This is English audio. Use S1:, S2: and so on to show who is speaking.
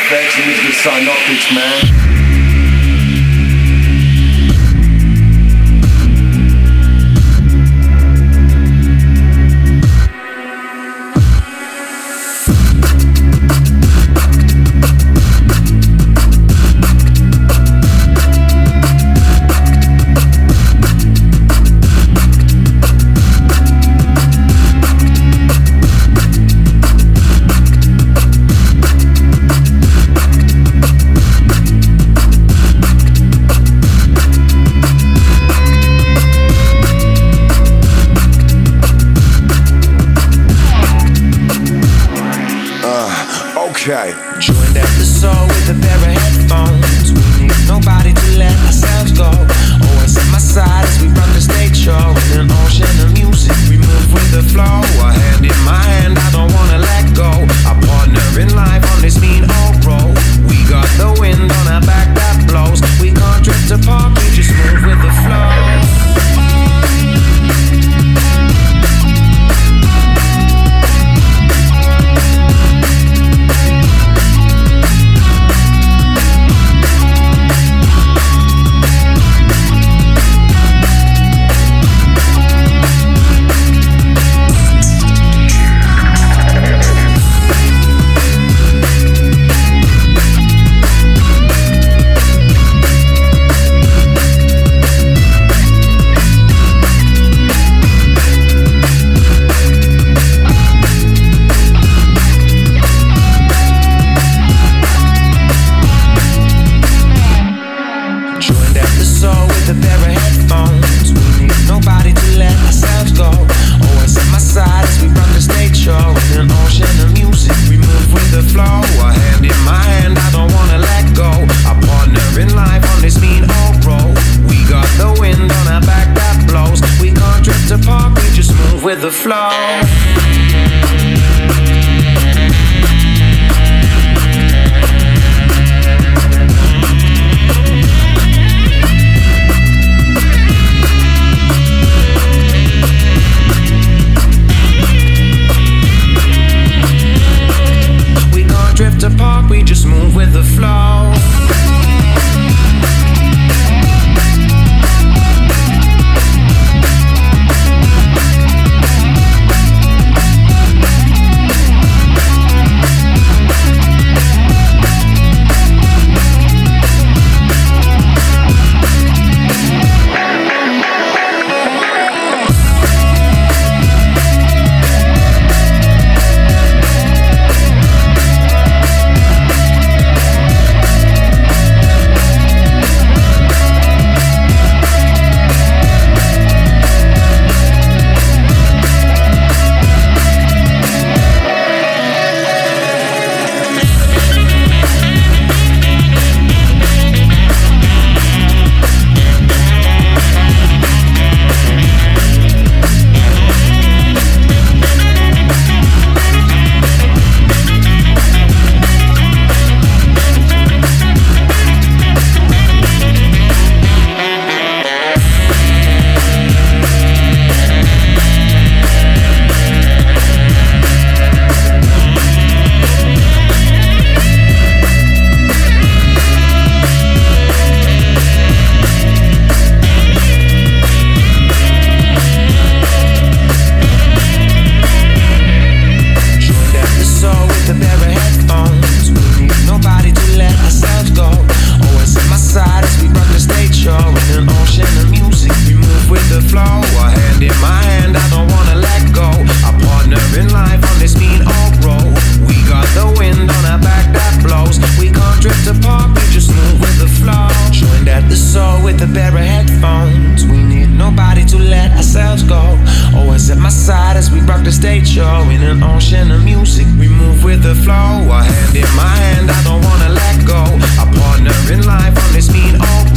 S1: effects and these good synoptics, man.
S2: Okay.
S3: Joined at the soul with a pair of headphones. We need nobody to let ourselves go. Always at my side as we run the stage show. In an ocean of music, we move with the flow. A hand in my hand, I don't wanna let go. Our partner in life on this mean old road. We got the wind on our back that blows. We can't drift apart, we just move with the flow. With the flow. We can't drift apart, we just move with the flow. Stage show in an ocean of music. We move with the flow. A hand in my hand, I don't wanna let go. A partner in life on this mean old